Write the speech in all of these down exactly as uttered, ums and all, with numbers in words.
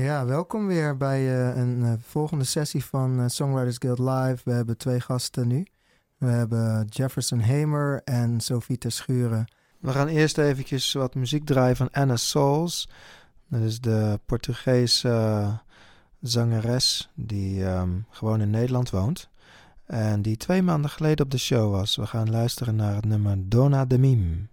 Ja, welkom weer bij uh, een uh, volgende sessie van uh, Songwriters Guild Live. We hebben twee gasten nu. We hebben Jefferson Hamer en Sophie Terschuren. We gaan eerst eventjes wat muziek draaien van Anna Souls. Dat is de Portugese uh, zangeres die um, gewoon in Nederland woont. En die twee maanden geleden op de show was. We gaan luisteren naar het nummer Dona de Mim.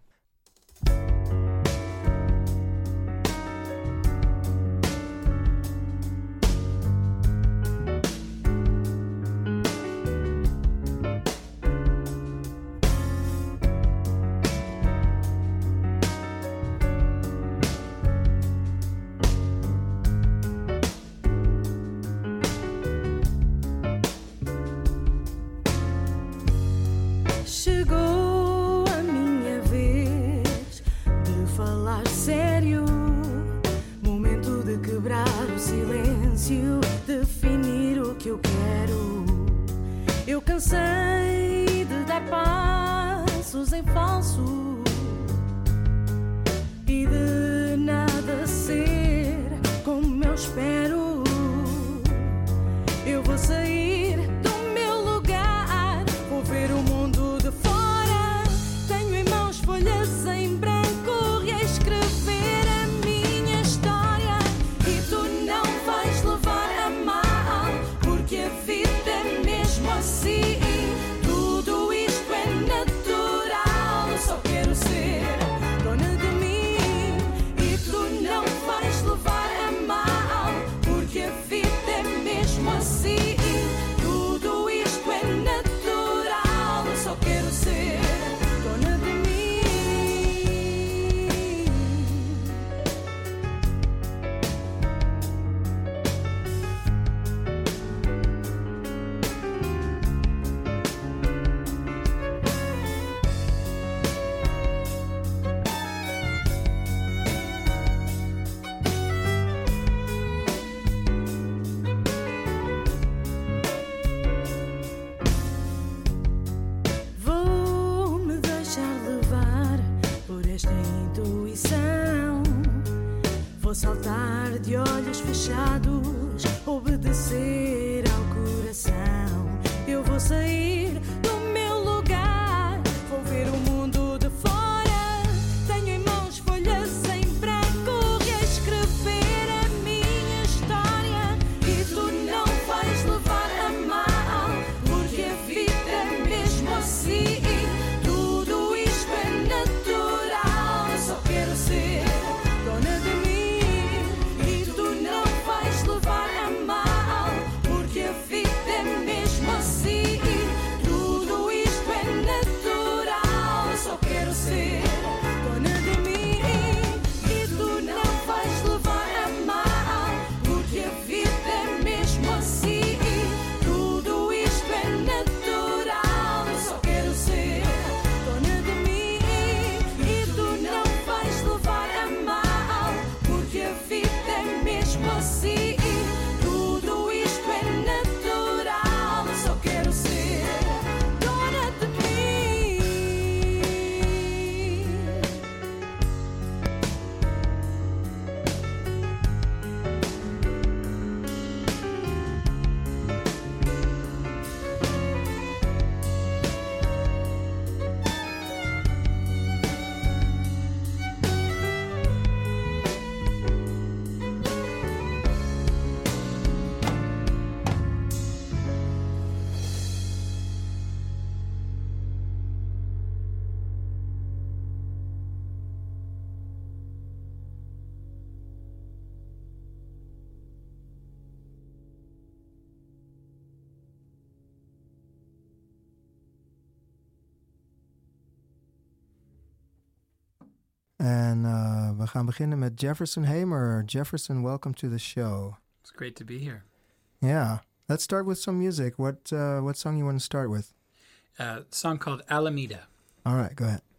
Saltar de olhos fechados, obedecer ao coração. Eu vou sair do meu lugar, vou ver o mundo de fora. Tenho em mãos folhas em branco e a escrever a minha história. E tu não vais levar a mal, porque a vida é mesmo assim. Tudo isto é natural, eu só quero ser dona de mim. En uh, we gaan beginnen met Jefferson Hamer. Jefferson, welcome to the show. It's great to be here. Yeah. Let's start with some music. What uh, what song you want to start with? A uh, song called Alameda. All right, go ahead.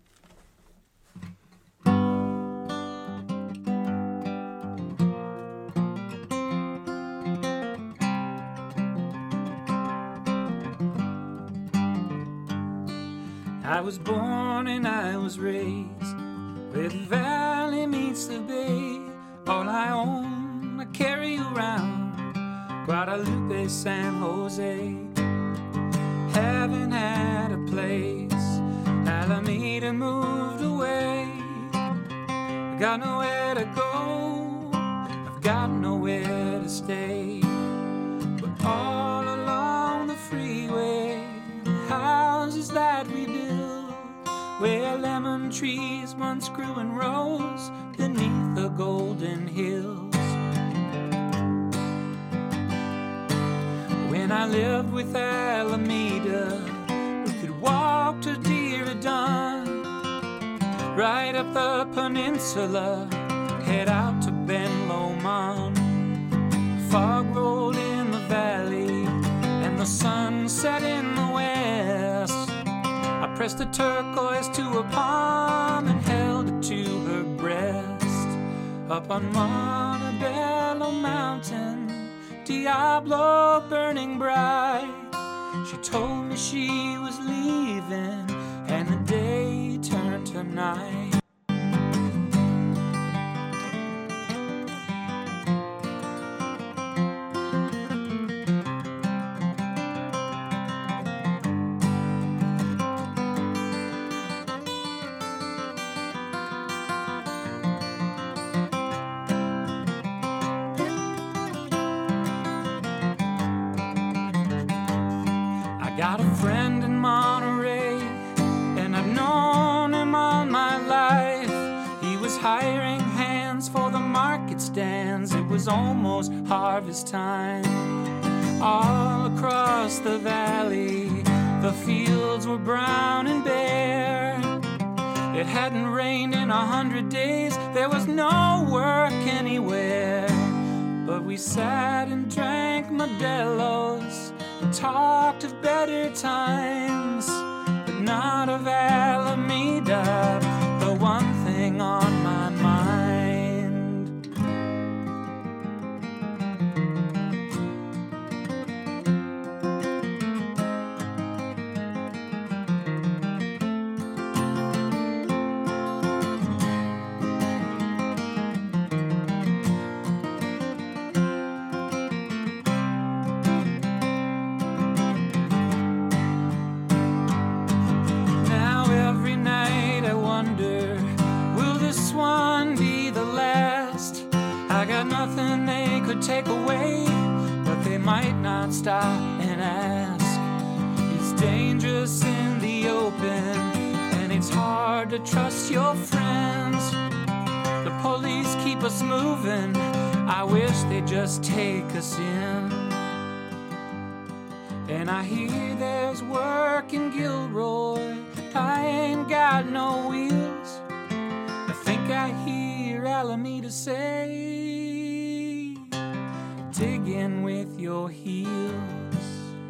I was born and I was raised where the valley meets the bay. All I own, I carry Guadalupe, San Jose. Haven't had a place. Alameda moved away. I got nowhere to go. I've got nowhere to stay. But all along the freeway, the houses that we built, where lemon trees once grew in rows beneath the golden hills. When I lived with Alameda, we could walk to Diridon, right up the peninsula, head out to Ben Lomond. Fog rolled in the valley, and the sun set in the west. I pressed a turquoise to her palm and held it to her breast. Up on Montebello Mountain, Diablo burning bright, she told me she was leaving, and the day turned to night. Got a friend in Monterey, and I've known him all my life. He was hiring hands for the market stands. It was almost harvest time. All across the valley, the fields were brown and bare. It hadn't rained in a hundred days. There was no work anywhere. But we sat and drank Modelo's, talked of better times, but not of Alameda, the one thing on my mind. Nothing they could take away, but they might not stop and ask. It's dangerous in the open, and it's hard to trust your friends. The police keep us moving. I wish they'd just take us in. And I hear there's work in Gilroy. I ain't got no wheels. I think I hear Alameda say, dig in with your heels.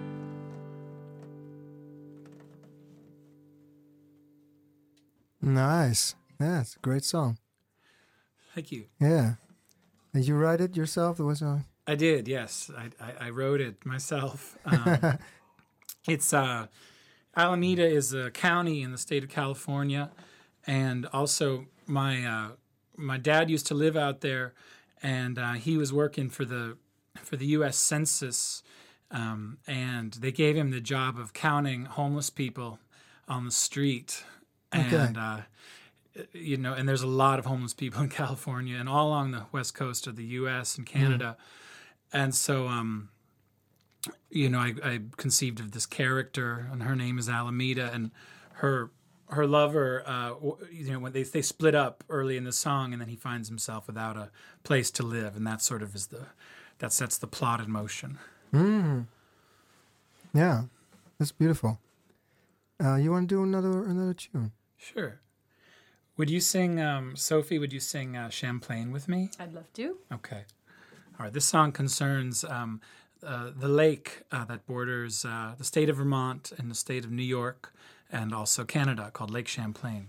Nice. Yeah, it's a great song. Thank you. Yeah. Did you write it yourself? The song? I did, yes. I, I, I wrote it myself. Um, it's uh, Alameda is a county in the state of California, and also my uh, my dad used to live out there, and uh, he was working for the for the U S Census, um, and they gave him the job of counting homeless people on the street. Okay. And, uh, you know, and there's a lot of homeless people in California and all along the west coast of the U S and Canada. Mm. And so, um, you know, I, I conceived of this character, and her name is Alameda, and her her lover, uh, you know, when they they split up early in the song, and then he finds himself without a place to live, and that sort of is the that sets the plot in motion. Mm. Yeah, that's beautiful. Uh, you want to do another another tune? Sure. Would you sing, um, Sophie? Would you sing uh, Champlain with me? I'd love to. Okay. All right. This song concerns um, uh, the lake uh, that borders uh, the state of Vermont and the state of New York, and also Canada, called Lake Champlain.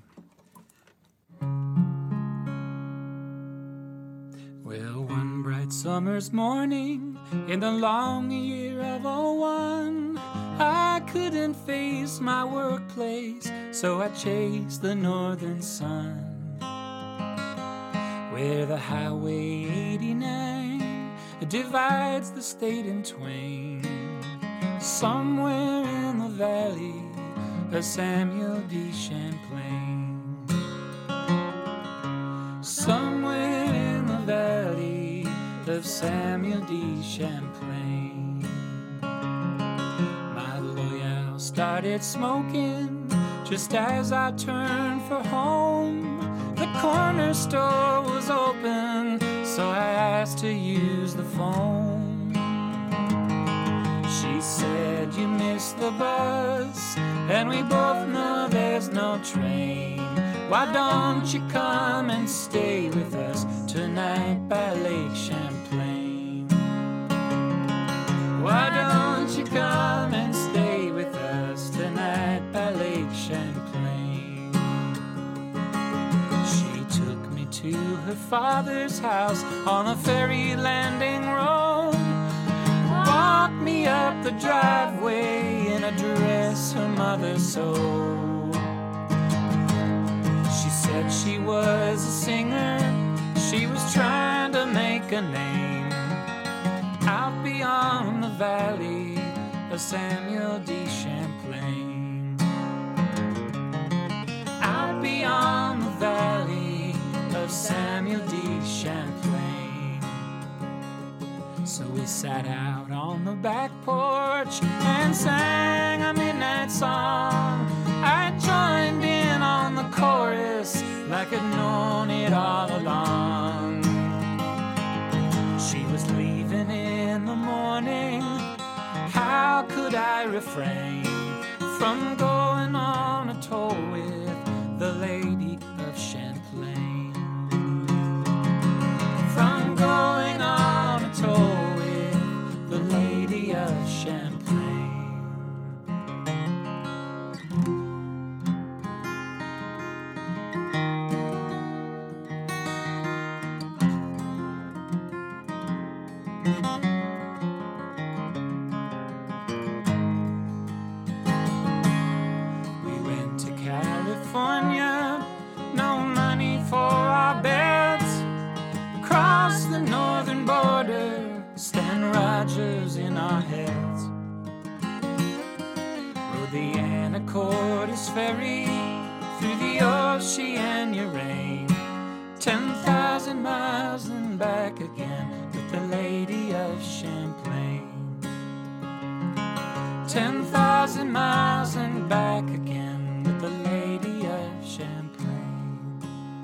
Well, one bright summer's morning in the long year of oh one, I couldn't face my workplace, so I chased the northern sun, where the Highway eighty-nine divides the state in twain. Somewhere in the valley of Samuel D. Champlain. Somewhere in the valley of Samuel D. Champlain. My loyal started smoking just as I turned for home. The corner store was open, so I asked to use the phone. She said, you missed the bus, and we both know there's no train. Why don't you come and stay with us tonight by Lake Champlain? Why don't you come and stay with us tonight by Lake Champlain? She took me to her father's house on the ferry landing road. Walked me up the driveway in a dress her mother sewed. She said she was a singer, she was trying to make a name out beyond the valley of Samuel D. Champlain. Out beyond the valley of Samuel D. Champlain. So we sat out on the back porch and sang a midnight song. I joined in on the chorus like I'd known it all along. She was leaving in the morning. How could I refrain from going on a tour with the Lady of Champlain? From going on a tour with the Lady of Champlain. We went to California, no money for our beds. Across the northern border, Stan Rogers in our heads. Rode the Anacortes ferry through the Oceania rain. Ten thousand miles and back again with the Lady of Champlain. Ten thousand miles and back again with the Lady of Champlain.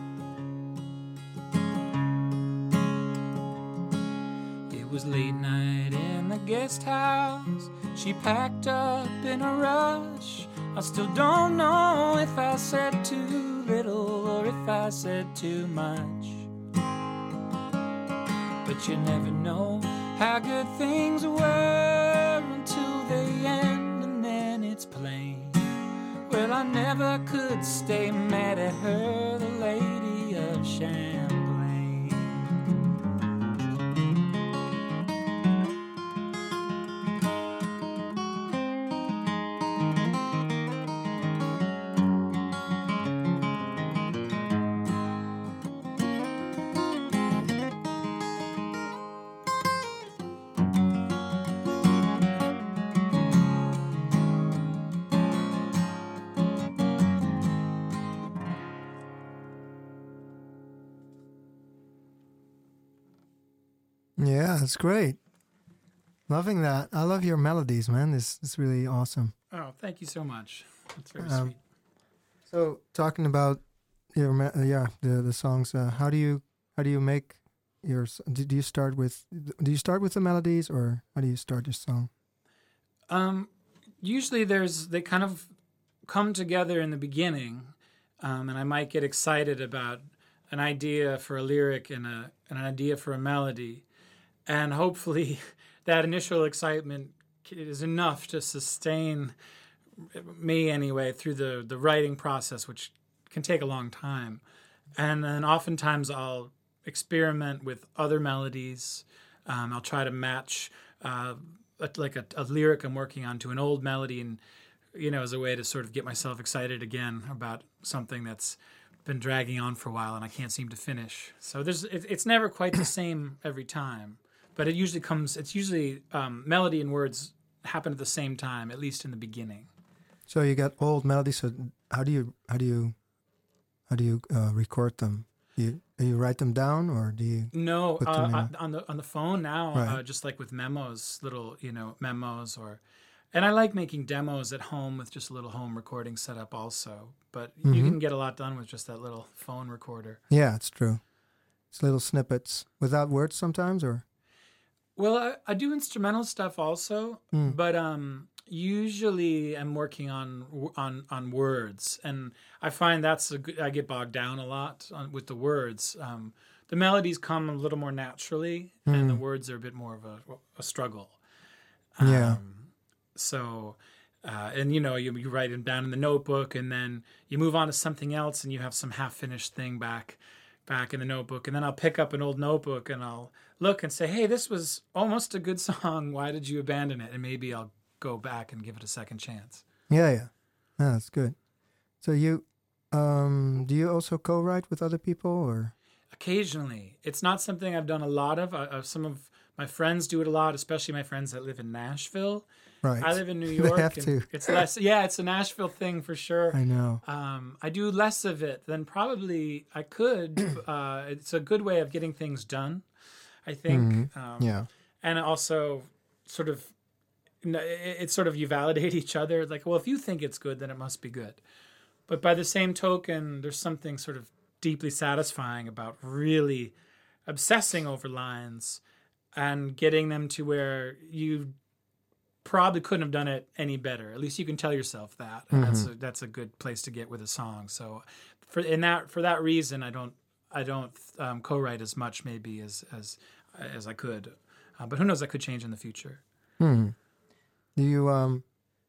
It was late night in the guest house. She packed up in a rush. I still don't know if I said too little or if I said too much. But you never know how good things were until they end, and then it's plain. Well, I never could stay mad at her, the Lady of Champlain. Yeah, it's great. Loving that. I love your melodies, man. It's it's really awesome. Oh, thank you so much. That's very Um, sweet. So talking about your me- uh, yeah the the songs, uh, how do you how do you make your s- do, do you start with do you start with the melodies, or how do you start your song? Um, usually there's they kind of come together in the beginning, um, and I might get excited about an idea for a lyric and a and an idea for a melody, and hopefully that initial excitement is enough to sustain me anyway through the the writing process, which can take a long time. And then oftentimes I'll experiment with other melodies. Um, I'll try to match uh, a, like a, a lyric I'm working on to an old melody, and you know, as a way to sort of get myself excited again about something that's been dragging on for a while and I can't seem to finish. So there's it, it's never quite the same every time, but it usually comes. It's usually um, melody and words happen at the same time, at least in the beginning. So you got old melodies. So how do you how do you how do you uh, record them? Do you, do you write them down, or do you? No, put uh, them in on, a- on the on the phone now, Right. uh, just like with memos, little you know memos, or, and I like making demos at home with just a little home recording setup also. But you Mhm. can get a lot done with just that little phone recorder. Yeah, it's true. It's little snippets without words sometimes, or Well, I, I do instrumental stuff also, Mm. but um, usually I'm working on w- on on words, and I find that's a good, I get bogged down a lot on, with the words. Um, the melodies come a little more naturally, and the Mm. words are a bit more of a, a struggle. Yeah. Um, so, uh, and you know, you, you write them down in the notebook, and then you move on to something else, and you have some half-finished thing back, back in the notebook, and then I'll pick up an old notebook and I'll look and say, "Hey, this was almost a good song. Why did you abandon it?" And maybe I'll go back and give it a second chance. yeah, yeah, yeah, that's good. So you, um, do you also co-write with other people, or Occasionally, it's not something I've done a lot of. Uh, uh, some of my friends do it a lot, especially my friends that live in Nashville. right? I live in New They York. have and to. It's less. Yeah, it's a Nashville thing for sure. I know. Um, I do less of it than probably I could. uh, it's a good way of getting things done, I think. Mhm. Um, Yeah, And also, sort of, n- it- it's sort of you validate each other. Like, well, if you think it's good, then it must be good. But by the same token, there's something sort of deeply satisfying about really obsessing over lines and getting them to where you probably couldn't have done it any better. At least you can tell yourself that. And that's a, that's a good place to get with a song. So for in that for that reason, I don't I don't um, co-write as much maybe as as as I could. Uh, but who knows? That could change in the future. Hmm. Do you um,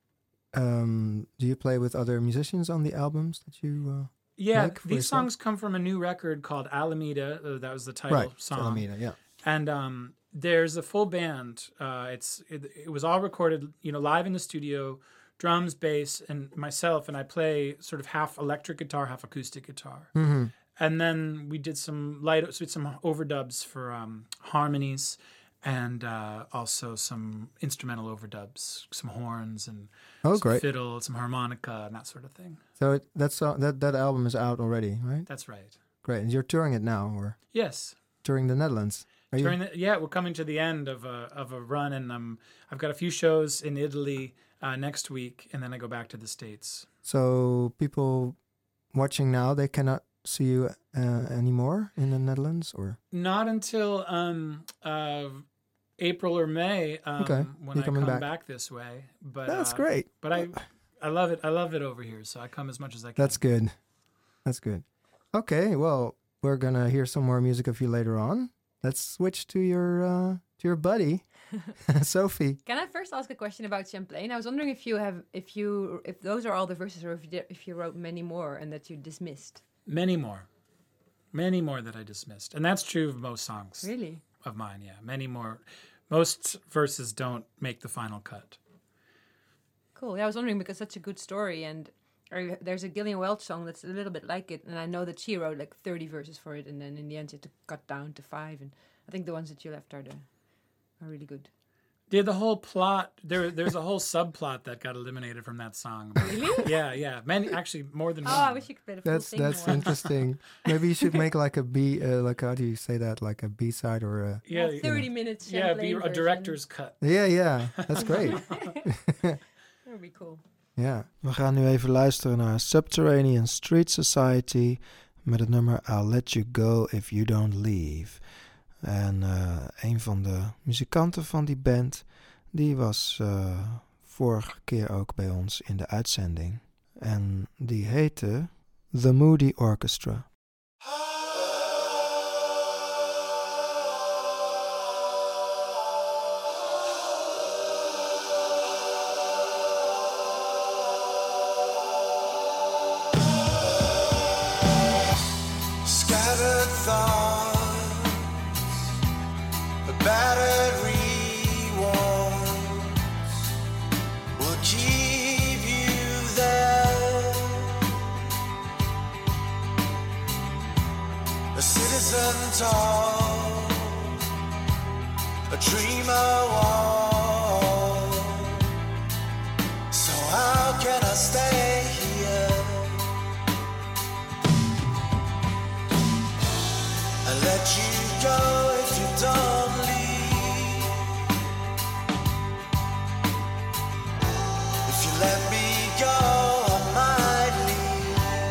um, do you play with other musicians on the albums that you? Uh... Yeah, Like, for these yourself? songs come from a new record called Alameda. Uh, that was the title Right, song. Alameda, yeah. And um, there's a full band. Uh, it's it, it was all recorded, you know, live in the studio, drums, bass, and myself. And I play sort of half electric guitar, half acoustic guitar. Mm-hmm. And then we did some light, so we did some overdubs for um, harmonies, and uh, also some instrumental overdubs, some horns and Oh, some great! fiddle, some harmonica, and that sort of thing. So it, that's uh, that that album is out already, right? That's right. Great. And you're touring it now, or Yes. touring the Netherlands? Are During you? the, yeah, we're coming to the end of a of a run, and um, I've got a few shows in Italy uh, next week, and then I go back to the States. So people watching now, they cannot see you uh, anymore in the Netherlands, or Not until um, uh, April or May um, Okay, when you're I coming come back. back. this way. But that's uh, great. But I I love it. I love it over here, so I come as much as I can. That's good. That's good. Okay, well, we're gonna hear some more music of you later on. Let's switch to your uh, to your buddy, Sophie. Can I first ask a question about Champlain? I was wondering if you have, if you, if those are all the verses, or if you, did, if you wrote many more and that you dismissed. Many more, many more that I dismissed, and that's true of most songs Really? of mine. Yeah, many more. Most verses don't make the final cut. Cool. Yeah, I was wondering because that's a good story, and or there's a Gillian Welch song that's a little bit like it, and I know that she wrote like thirty verses for it, and then in the end she had to cut down to five, and I think the ones that you left are the are really good. Yeah, the whole plot. There, there's a whole subplot that got eliminated from that song. Really? Yeah, yeah. Many, actually, more than Oh, one. I wish you could play the full That's thing that's more. interesting. Maybe you should make like a B. Uh, like how do you say that? Like a B side or a. Yeah, A thirty minutes. yeah. Be Champlain a version. director's cut. Yeah, yeah. That's great. That would be cool. Ja, we gaan nu even luisteren naar Subterranean Street Society met het nummer I'll Let You Go If You Don't Leave. En uh, een van de muzikanten van die band, die was uh, vorige keer ook bij ons in de uitzending. En die heette The Moody Orchestra. Scattered thoughts, a battered rewards will keep you there. on. So how can I stay here and let you go if you don't leave? If you let me go, I might leave.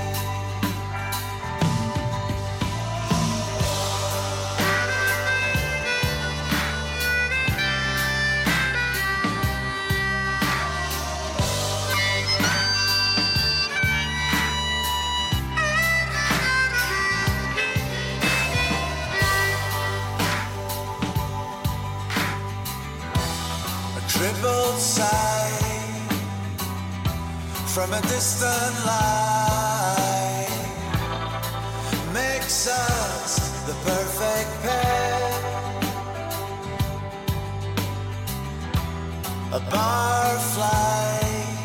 A triple sigh from a distant line makes us the perfect pair. A barfly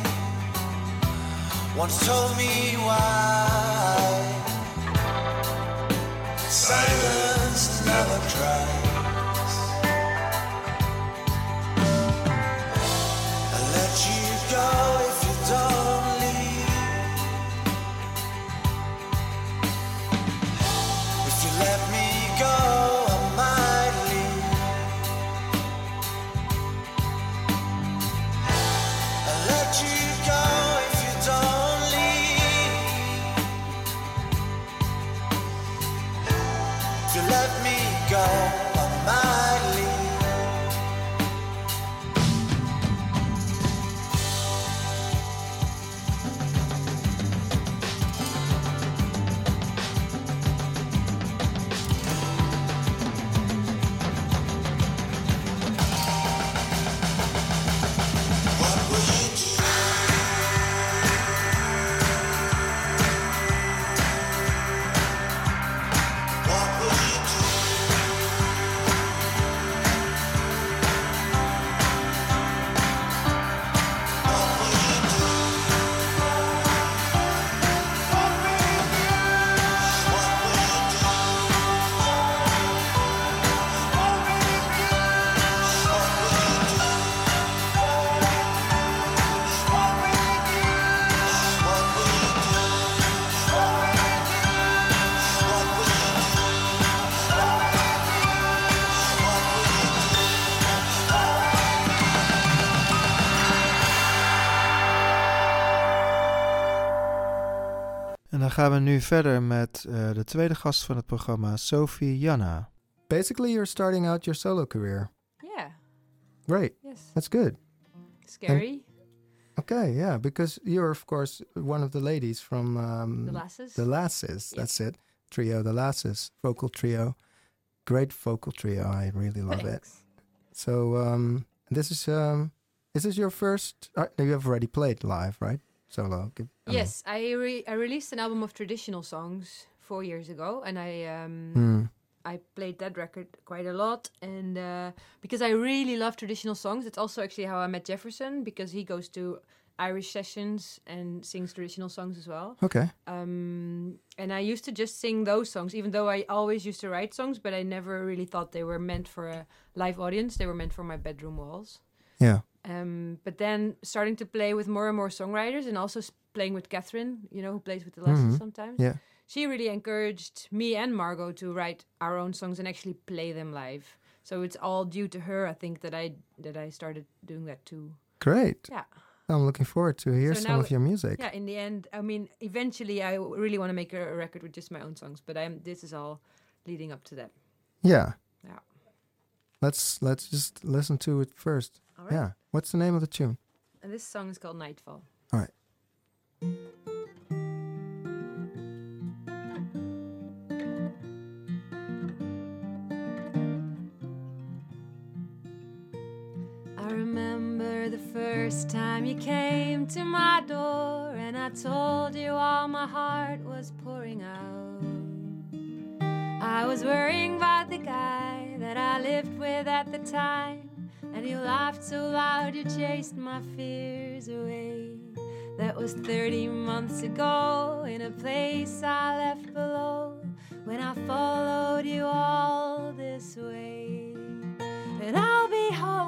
once told me why silence never cries. I'll let you go if you don't leave. If you let me go, I might leave. I'll let you go if you don't leave. If you let me go, I might leave. What will you do? What will you do? What will you do? What will you do? What will you do? What will you do? What will you do? What will you do? What will you do? What will you do? What will you En dan gaan we nu verder met uh, de tweede gast van het programma, Sophie Janna. Basically, you're starting out your solo career. Yeah. Great. Yes. That's good. Scary. Okay, yeah, because you're, of course, one of the ladies from... Um, The Lasses. The Lasses, that's it. Trio, The Lasses, vocal trio. Great vocal trio, I really love it. Thanks. So, um, this is... Um, is this your first... Uh, you have already played live, right? Solo. Give- I mean- Yes, I re- I released an album of traditional songs four years ago, and I um, Hmm. I played that record quite a lot, and uh, because I really love traditional songs, it's also actually how I met Jefferson, because he goes to Irish sessions and sings traditional songs as well. Okay. Um, and I used to just sing those songs, even though I always used to write songs, but I never really thought they were meant for a live audience. They were meant for my bedroom walls. Yeah. Um, but then starting to play with more and more songwriters, and also s- playing with Catherine, you know, who plays with the Lasses Mhm. sometimes. Yeah. She really encouraged me and Margot to write our own songs and actually play them live. So it's all due to her, I think, that I that I started doing that too. Great. Yeah. I'm looking forward to hear So some now- of your music. Yeah, in the end, I mean, eventually I w- really want to make a, a record with just my own songs, but I'm this is all leading up to that. Yeah. Yeah. Let's let's just listen to it first. All right. Yeah. What's the name of the tune? And this song is called Nightfall. All right. I remember the first time you came to my door, and I told you all my heart was pouring out. I was worrying about the guy that I lived with at the time, and you laughed so loud you chased my fears away. That was thirty months ago, in a place I left below, when I followed you all this way. And I'll be home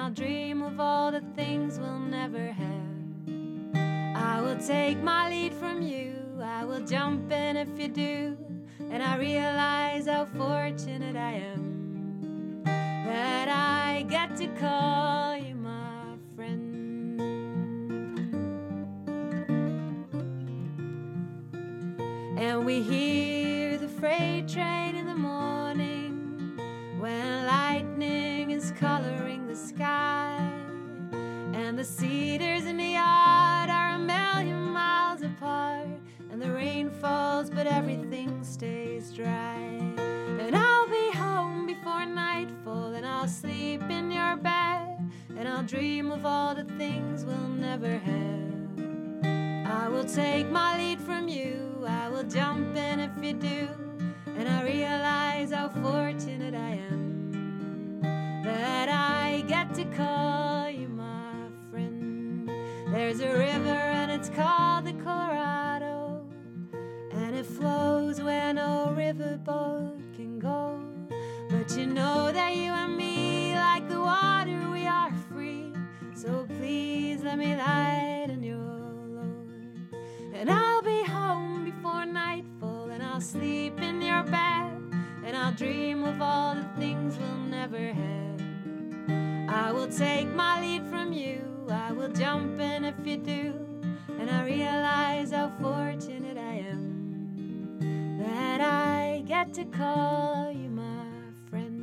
I'll dream of all the things we'll never have. I will take my lead from you, I will jump in if you do, and I realize how fortunate I am that I get to call you my friend. And we hear the freight train in the morning when lightning is coloring the sky, and the cedars in the yard are a million miles apart, and the rain falls but everything stays dry. And I'll be home before nightfall, and I'll sleep in your bed, and I'll dream of all the things we'll never have. I will take my lead from you, I will jump in if you do, and I realize how fortunate I am that I get to call you my friend. There's a river and it's called the Colorado, and it flows where no riverboat can go. But you know that you and me, like the water, we are free. So please let me lighten your load. And I'll be home before nightfall, and I'll sleep in your bed, and I'll dream of all the things we'll never have. I will take my lead from you, I will jump in if you do, and I realize how fortunate I am that I get to call you my friend.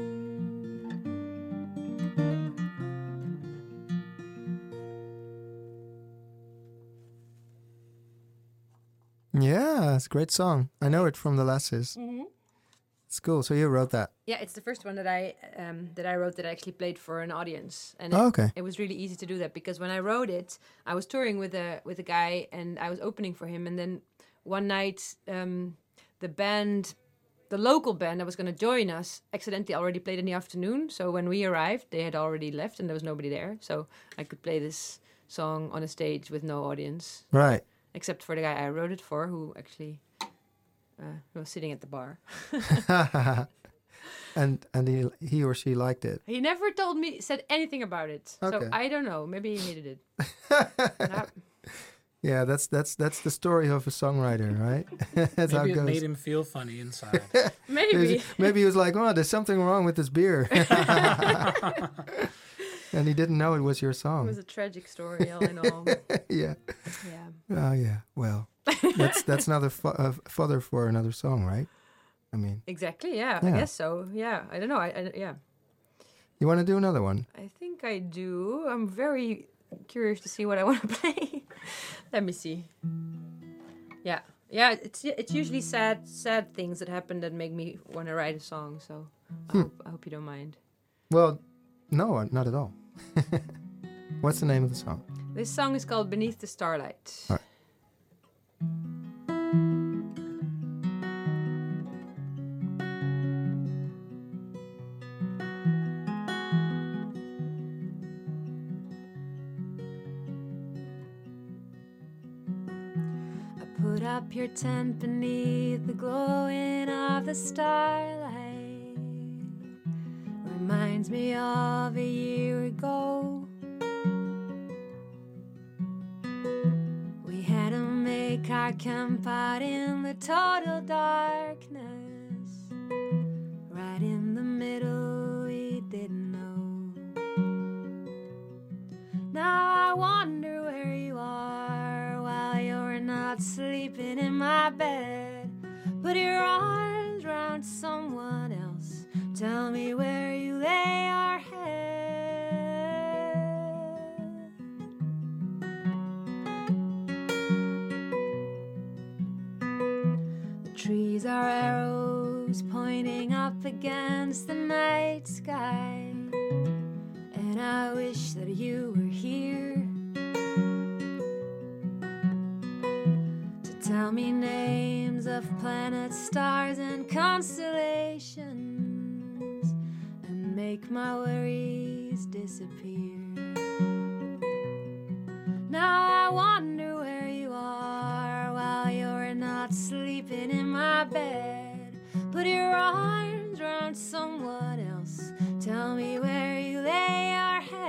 Yeah, it's a great song. I know it from the Lasses. Mm-hmm. It's cool. So you wrote that. Yeah, it's the first one that I um, that I wrote that I actually played for an audience, and Oh, it, okay. it was really easy to do that because when I wrote it, I was touring with a with a guy, and I was opening for him, and then one night um, the band, the local band that was going to join us, accidentally already played in the afternoon. So when we arrived, they had already left, and there was nobody there. So I could play this song on a stage with no audience, Right. except for the guy I wrote it for, who actually uh, was sitting at the bar. and and he he or she liked it. He never told me, said anything about it. So Okay. I don't know. Maybe he hated it. Nah, Yeah, that's that's that's the story of a songwriter, right? That's how Maybe it it goes. made him feel funny inside. maybe. Maybe he was like, "Oh, there's something wrong with this beer," and he didn't know it was your It song. was a tragic story, all in all. Yeah. Yeah. Oh, yeah. Well, that's that's another fo- uh, fodder for another song, right? I mean, Exactly, yeah, Yeah. I guess so. Yeah, I don't know. I, I yeah. you want to do another one? I think I do. I'm very curious to see what I want to play. Let me see. Yeah. Yeah, it's it's usually sad sad things that happen that make me want to write a song, so I, Hmm. hope, I hope you don't mind. Well, no, not at all. What's the name of the song? This song is called Beneath the Starlight. All right. Put up your tent beneath the glowing of the starlight. Reminds me of a year ago. We had to make our camp out in the total darkness. Right in the middle, we didn't know. Now I wonder where you are while you're not sleeping in my bed. Put your arms around someone else. Tell me where you lay your head. The trees are arrows pointing up against the night sky. And I wish that you were here to tell me names of planets, stars, and constellations, and make my worries disappear. Now I wonder where you are while you're not sleeping in my bed. Put your arms around someone else. Tell me where you lay your head.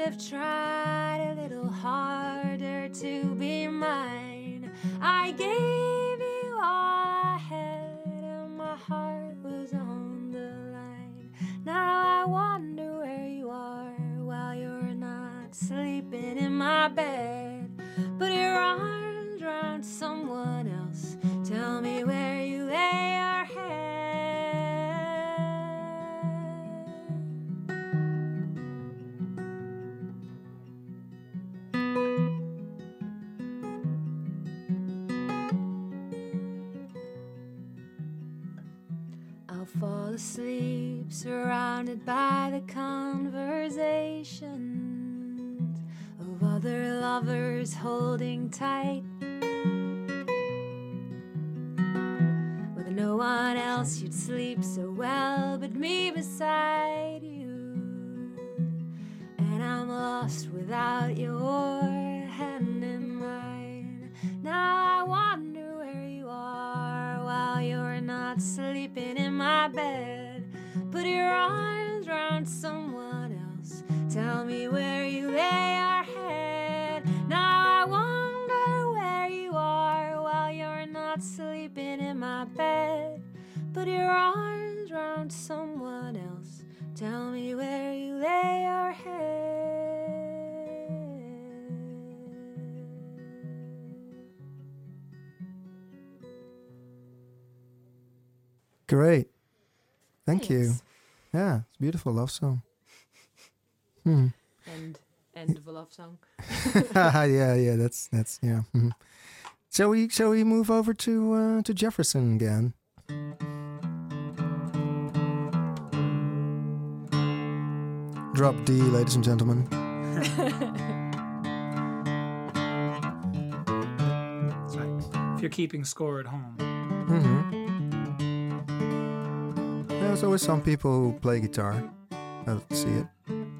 have tried a little harder to be mine. I gave you all I had, and my heart was on the line. Now I wonder where you are while you're not sleeping in my bed. Put your arms around someone else. Tell me where you lay your head. I'll fall asleep surrounded by the conversations of other lovers holding tight. With no one else you'd sleep so well but me beside you. And I'm lost without your hand in mine. Now I wonder where you are while you're not sleeping in my bed. Put your arms around someone else. Tell me where you lay your head. Now I wonder where you are while you're not sleeping in my bed. Put your arms around someone else. Tell me where you lay your head. Great. Thank you. Thanks. Yeah, it's a beautiful love song. Hmm. And end of a love song. yeah, yeah, that's that's yeah. Mhm. Shall we shall we move over to uh, to Jefferson again? Drop D, ladies and gentlemen. That's right. If you're keeping score at home. Mm-hmm. There's always some people who play guitar. I don't see it.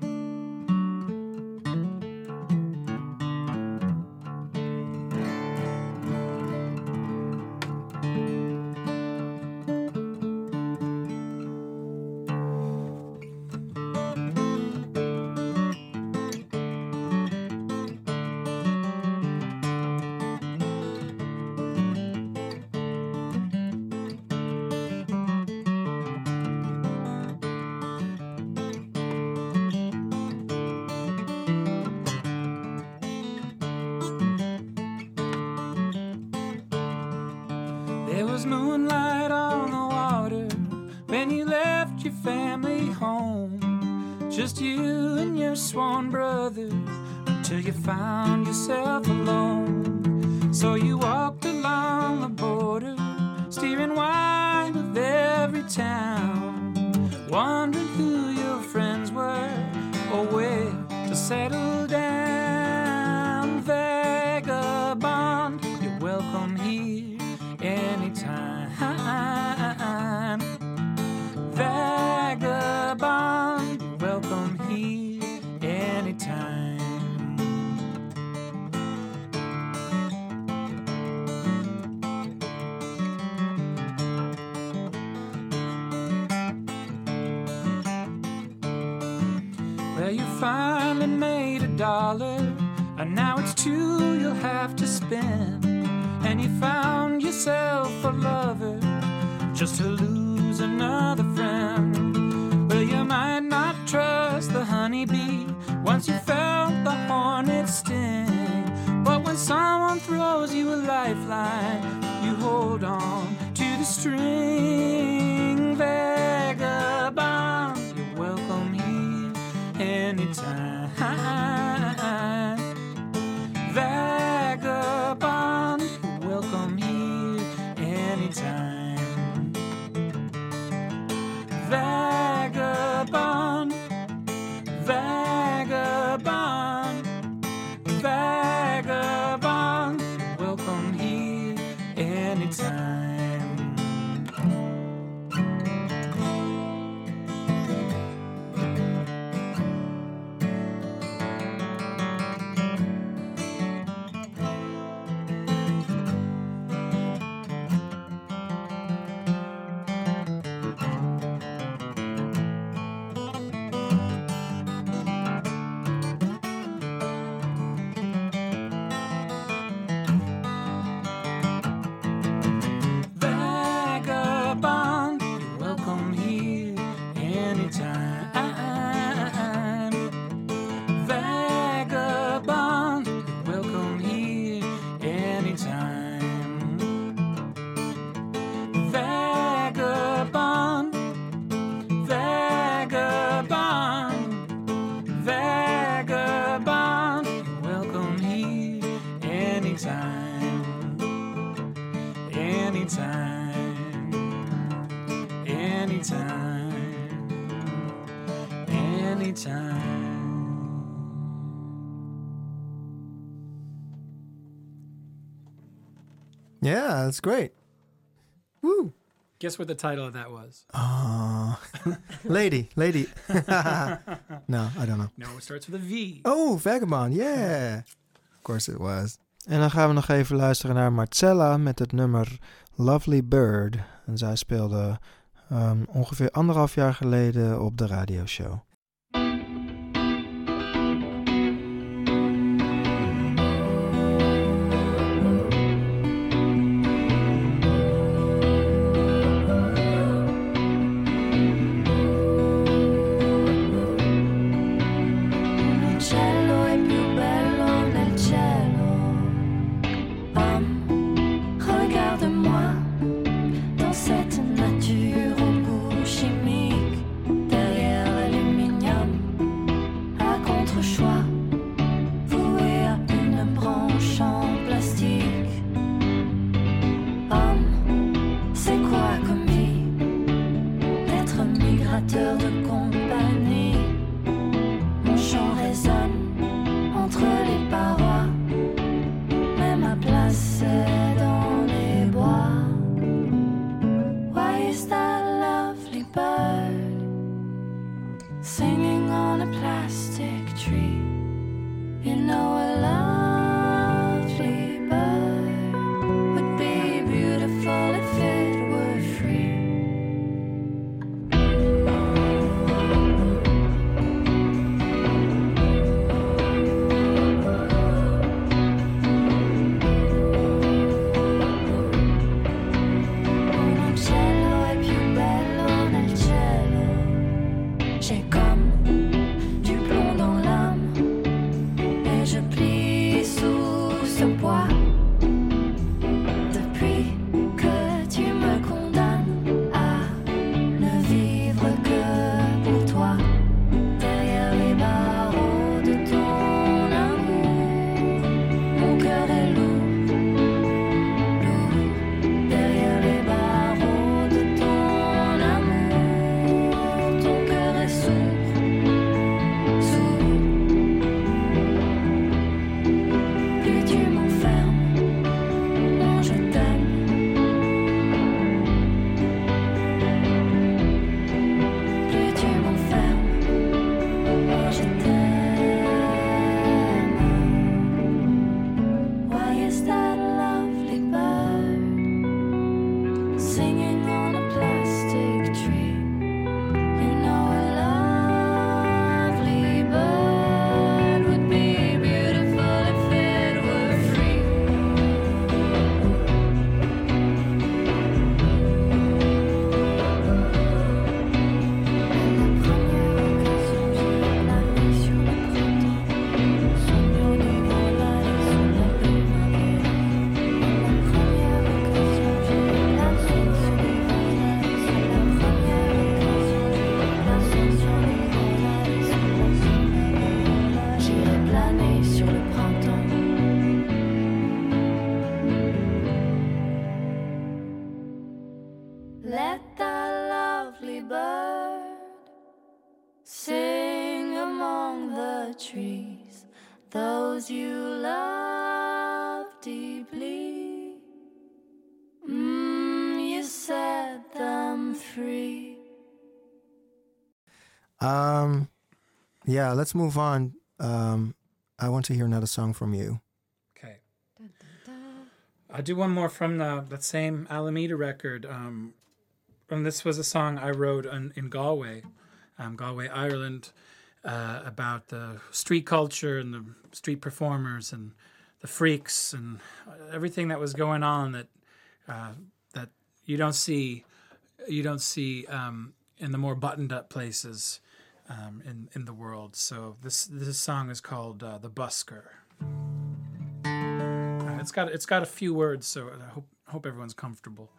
There was moonlight on the water when you left your family home. Just you and your swan brother until you found yourself alone. So you walked along the border, steering wide of every town, wondering who your friends were or where to settle down. Vagabond, you're welcome here anytime. Vagabond, you're welcome here anytime. Well, you finally made a dollar, and now it's two you'll have to spend. And you found yourself a lover just to lose another friend. Well, you might not trust the honeybee once you felt the hornet sting, but when someone throws you a lifeline, you hold on to the string. Vagabond, you're welcome here anytime. Vagabond, you're welcome here anytime. Vagabond, vagabond, vagabond, welcome here anytime. anytime, anytime, anytime. Yeah, that's great. Woo. Guess what the title of that was? Uh, lady, lady. No, I don't know. No, it starts with a V. Oh, Vagabond, yeah. Of course it was. En dan gaan we nog even luisteren naar Marcella met het nummer Lovely Bird. En zij speelde um, ongeveer anderhalf jaar geleden op de radioshow. Cielo è più bello del cielo. Homme, regarde-moi dans cette nature au goût chimique. Derrière l'aluminium, à contre-choix, voué à une branche en plastique. Homme, c'est quoi comme vie? D'être migrateur de compagnie. Mon chant résonne entre les parois, mais ma place c'est dans les bois. Why is that lovely bird singing on a plastic tree? You know a lovely bird would be beautiful if it were free. Mon cielo è più bello del cielo. J'ai comme du plomb dans l'âme et je plie sous ce poids. Depuis que tu me condamnes à ne vivre que pour toi, derrière les barreaux de ton amour, mon cœur est lourd, lourd. Derrière les barreaux de ton amour, ton cœur est sourd, sourd. Plus tu m'enfermes, moins je t'aime. Plus tu m'enfermes, moins je t'aime. Why is that lovely bird singing on a plastic tree? You know a lovely bird would be beautiful if it were free. La première occasion, j'ai plané sur le printemps, sogno di volare sulla primavera. La première occasion, j'ai plané sur le volare sulla première occasion, j'ai plané sur le volare sulla primavera. J'irai planer sur le printemps. Let that lovely bird sing among the trees, those you love deeply. Mm, you set them free. Um, yeah, let's move on. Um, I want to hear another song from you. Okay. I'll do one more from the, that same Alameda record. Um, and this was a song I wrote in, in Galway, um, Galway, Ireland, uh, about the street culture and the street performers and the freaks and everything that was going on that uh, that you don't see you don't see um, in the more buttoned up places um, in in the world. So this this song is called uh, "The Busker." Uh, it's got it's got a few words, so I hope hope everyone's comfortable.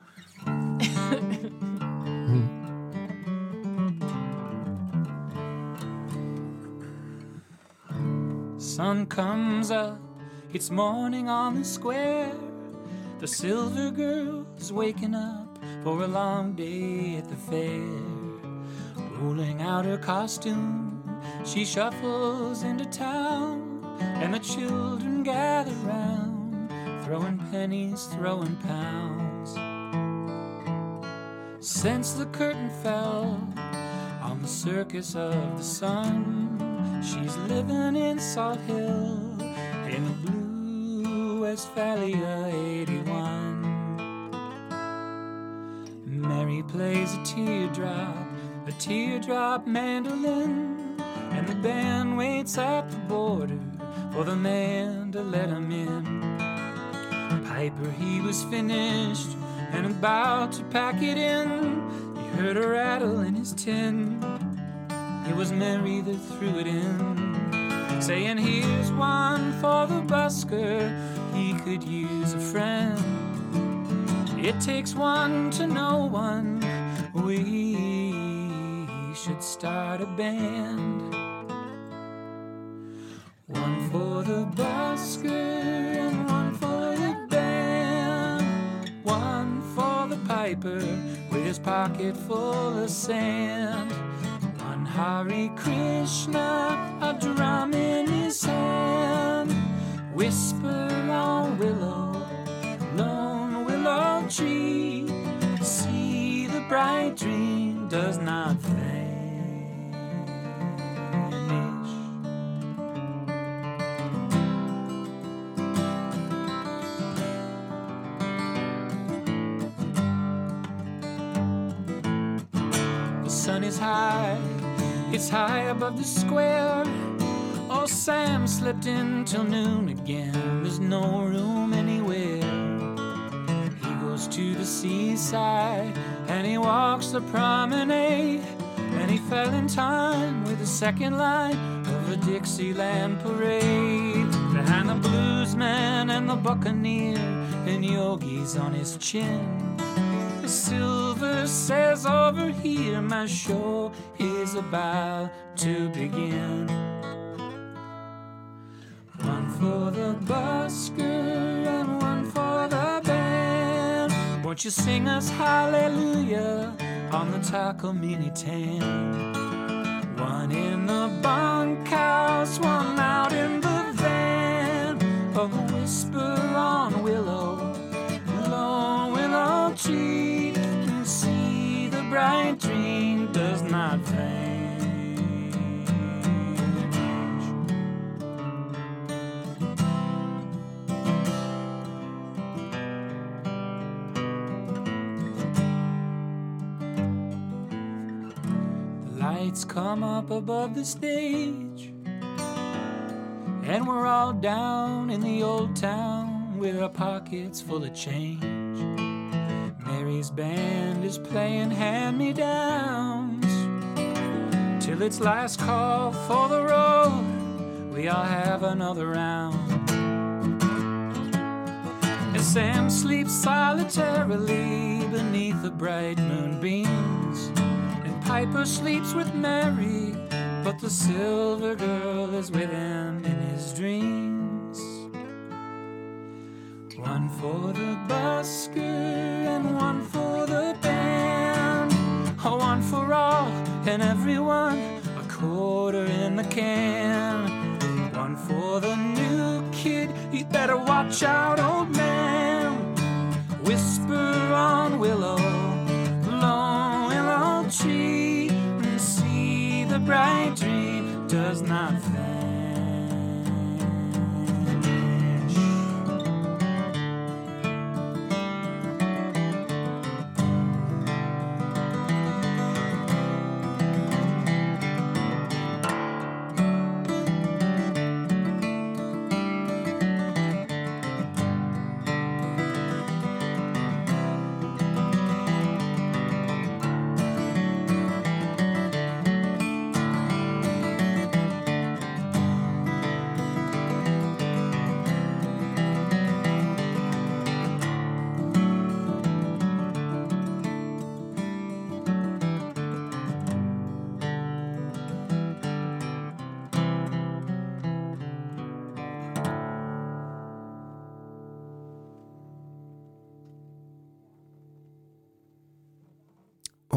Sun comes up, it's morning on the square. The silver girl's waking up for a long day at the fair. Rolling out her costume, she shuffles into town, and the children gather round, throwing pennies, throwing pounds. Since the curtain fell on the circus of the sun, she's living in Salt Hill in the blue Westphalia eighty-one. Mary plays a teardrop, a teardrop mandolin, and the band waits at the border for the man to let him in. Piper, he was finished and about to pack it in. He heard a rattle in his tin. It was Mary that threw it in, saying, here's one for the busker, he could use a friend. It takes one to know one, we should start a band. One for the busker and one for the band. One for the piper with his pocket full of sand. One Hare Krishna, a drum in his hand. Whisper on willow, lone willow tree. See the bright dream does not vanish. The sun is high, it's high above the square. Oh, Sam slipped in till noon again. There's no room anywhere. He goes to the seaside and he walks the promenade, and he fell in time with the second line of a Dixieland parade. Behind the bluesman and the buccaneer and Yogi's on his chin, the silver says, over here, my show is about to begin. One for the busker and one for the band. Won't you sing us hallelujah on the Takamine Tan? One in the bunkhouse, one out in the van. A whisper on willow, lone willow tree. See the bright dream does not vanish. Lights come up above the stage, and we're all down in the old town with our pockets full of change. Mary's band is playing hand-me-downs till it's last call for the road. We all have another round, and Sam sleeps solitarily beneath the bright moonbeams. Piper sleeps with Mary, but the silver girl is with him in his dreams. One for the busker and one for the band. Oh, one for all and everyone, a quarter in the can. One for the new kid, you better watch out, old man. Whisper on willow, lone willow tree. See the bright dream does not vanish.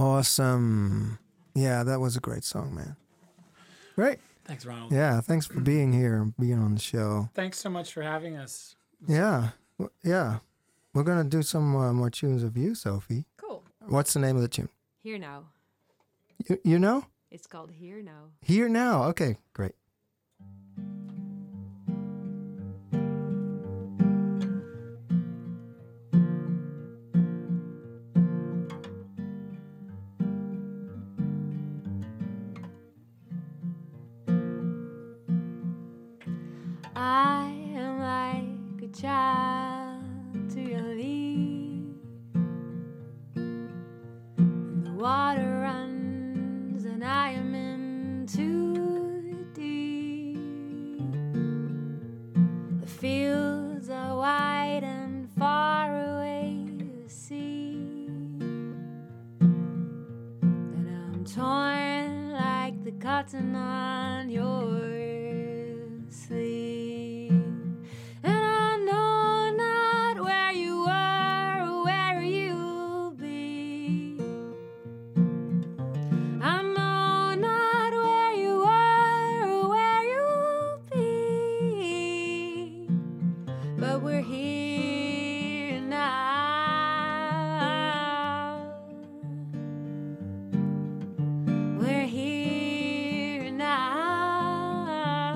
Awesome. Yeah, that was a great song, man. Great. Thanks, Ronald. Yeah, thanks for being here and being on the show. Thanks so much for having us. Yeah, w- yeah. We're going to do some uh, more tunes of you, Sophie. Cool. What's the name of the tune? Here Now. You, you know? It's called Here Now. Here Now. Okay, great. I am like a child to your lead, and the water runs, and I am in too deep. The fields are wide and far away to see, and I'm torn like the cotton on your sleeve. And I know not where you were or where you'll be. I know not where you were or where you'll be. But we're here now. We're here now.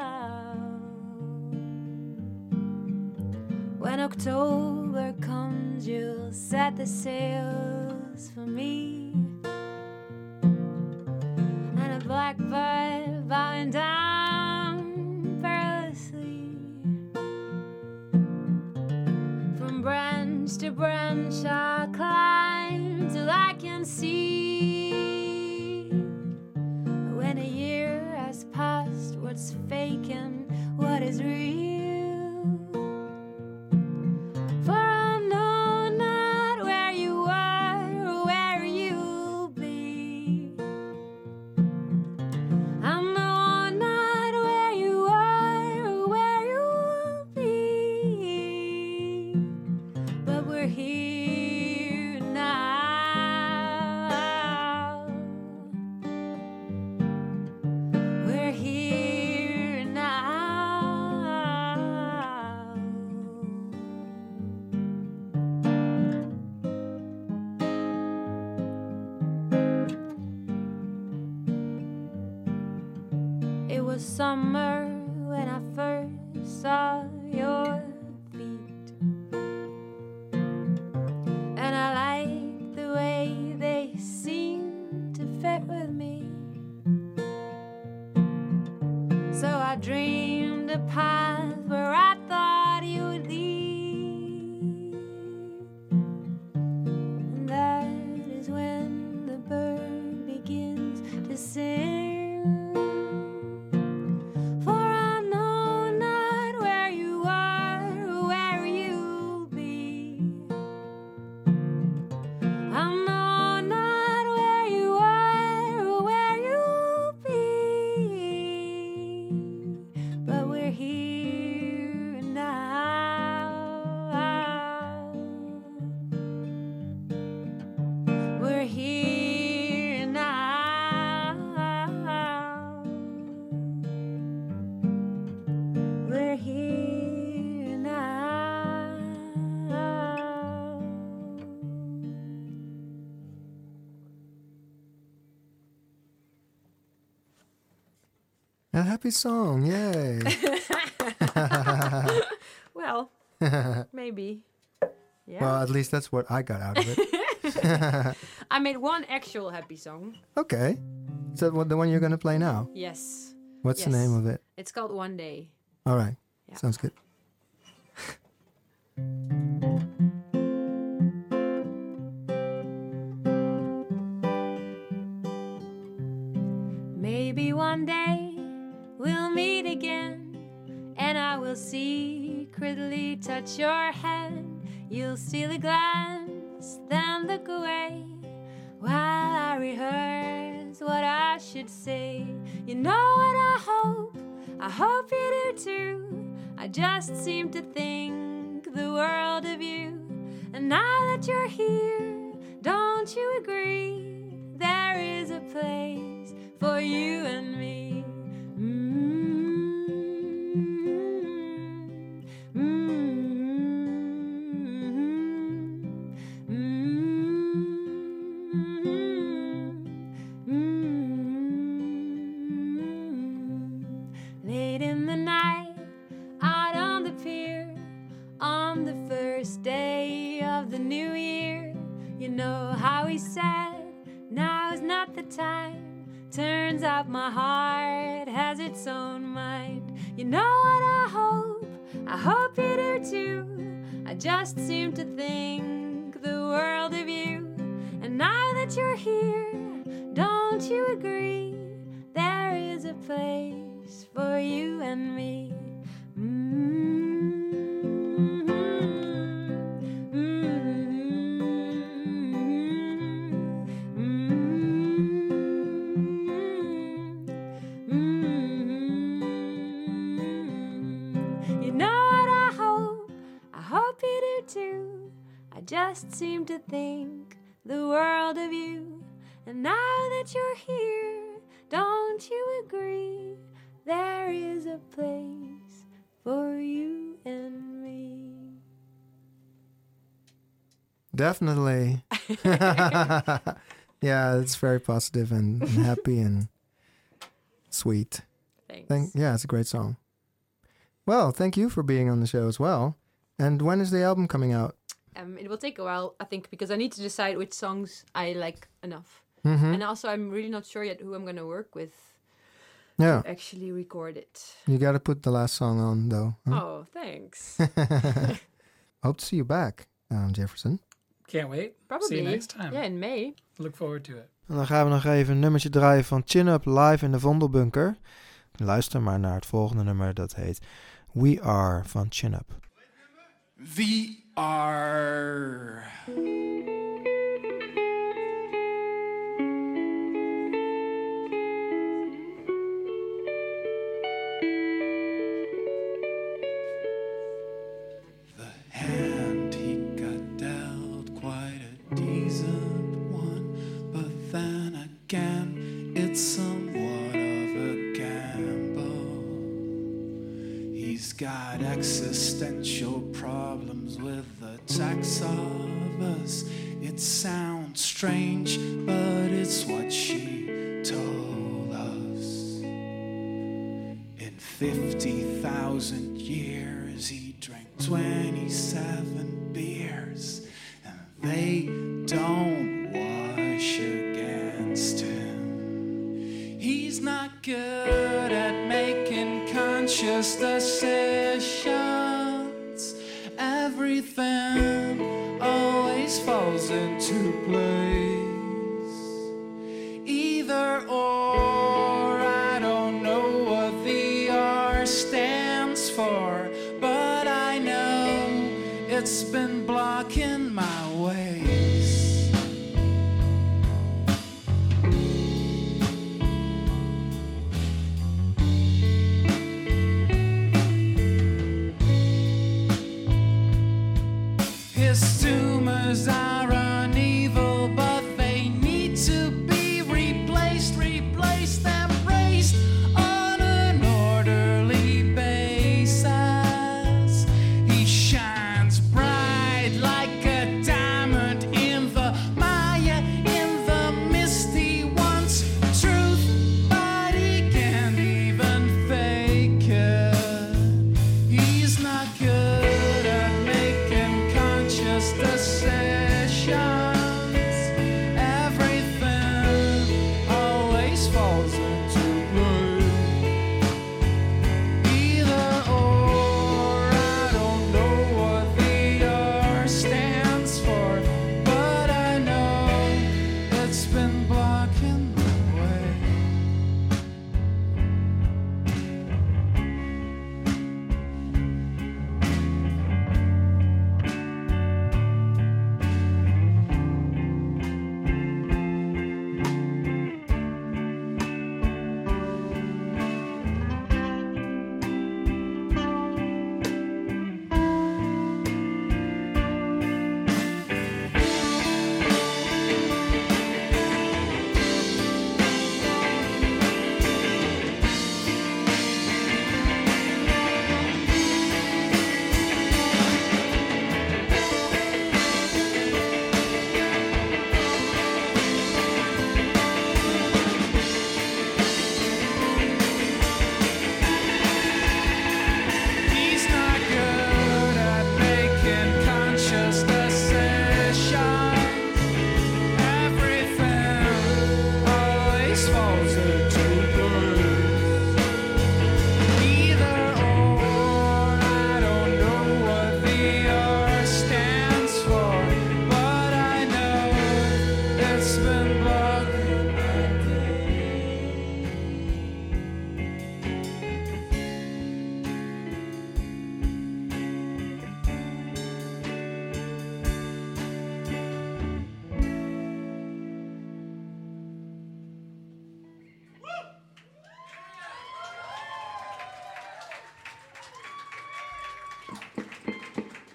When October comes, you'll set the sails for me, and a blackbird bowing down perilously. From branch to branch I'll climb till I can see. When a year has passed, what's fake and what is real? For I know not where you were or where you'll be. I know not where you were or where you'll be. But we're here now. We're here now. It was summer when I first saw your feet, and I liked the way they seemed to fit with me. So I dreamed a path where I thought you would lead, and that is when the bird begins to sing. For I know not where you are or where you'll be. I know not where you are or where you'll be. But we're here now. We're here now. We're here now. A happy song, yay. Well, maybe. Yeah. Well, at least that's what I got out of it. I made one actual happy song. Okay. Is that what, the one you're going to play now? Yes. What's the Yes. name of it? It's called One Day. All right. Yeah. Sounds good. Maybe one day we'll meet again, and I will secretly touch your hand. You'll steal a glance, then look away, while I rehearse what I should say. You know what I hope? I hope you do too. I just seem to think the world of you. And now that you're here, Don't you agree? There is a place for you and me. Mm-hmm. Mm-hmm. Mm-hmm. Late in the night, out on the pier, on the first day of the new year, you know how he said, now's not the time. Turns out my heart has its own mind. You know what I hope? I hope you do too. I just seem to think the world of you. And now that you're here, don't you agree? There is a place for you and me. Too. I just seem to think the world of you. And now that you're here, don't you agree? There is a place for you and me. Definitely. Yeah, it's very positive and, and happy and sweet. Thanks. Thank, yeah, it's a great song. Well, thank you for being on the show as well. And when is the album coming out? Um, it will take a while, I think, because I need to decide which songs I like enough. Mm-hmm. And also, I'm really not sure yet who I'm going to work with Yeah, to actually record it. you got to put the last song on, though. huh? Oh, thanks. Hope to see you back, um, Jefferson. Can't wait. Probably. See you next time. Yeah, in May. Look forward to it. En dan gaan we nog even een nummertje draaien van Chin Up live in de Vondelbunker. Luister maar naar het volgende nummer, dat heet We Are van Chin Up. We are. The hand he got dealt quite a decent one, but then again, it's somewhat of a gamble. He's got existential problems with the tax of us. It sounds strange, but it's what she told us. In fifty thousand years, he drank twenty-seven beers, and they don't wash against him. He's not good at making conscious decisions. Everything always falls into place. Either or, I don't know what the R stands for, but I know it's been blocking my ways. His